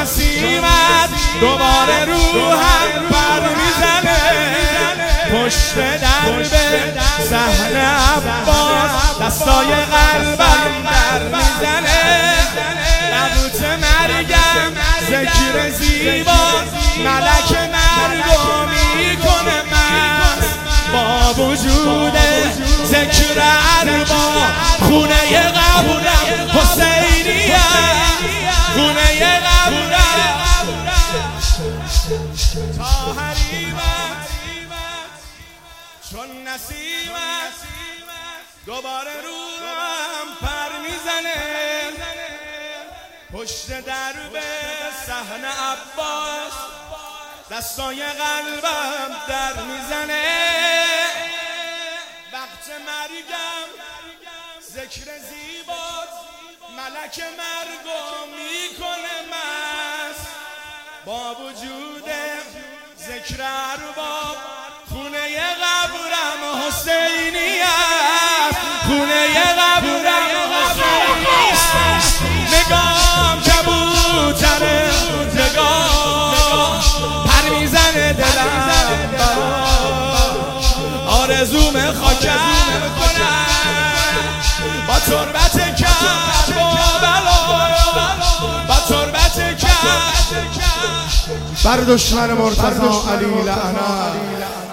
نسیمت دوباره روحم پر میزنه، پشت درب صحن عباس دستای قلبم در میزنه، نبوت مرگم ذکر زیبا ملک مرگو میکنه مست، با وجود ذکر ارباب خونه قبرم حسینیه، خونه قبرم تا حریمت چون نسیمت دوباره روم پر میزنه، پشت درب صحن عباس دستای قلبم در میزنه، وقت مرگم ذکر زیبات ملک مرگو میکنه مست، با وجود ذکر ارباب خونه قبرم حسینیه، خونه قبرم حسینیه، نگام کبوتره نگاه پر میزنه دلم برا، آرزوم خاکم کنم با تربت کرد با بلا، با تربت کرد بر دشمن مرتضی علی لعنت.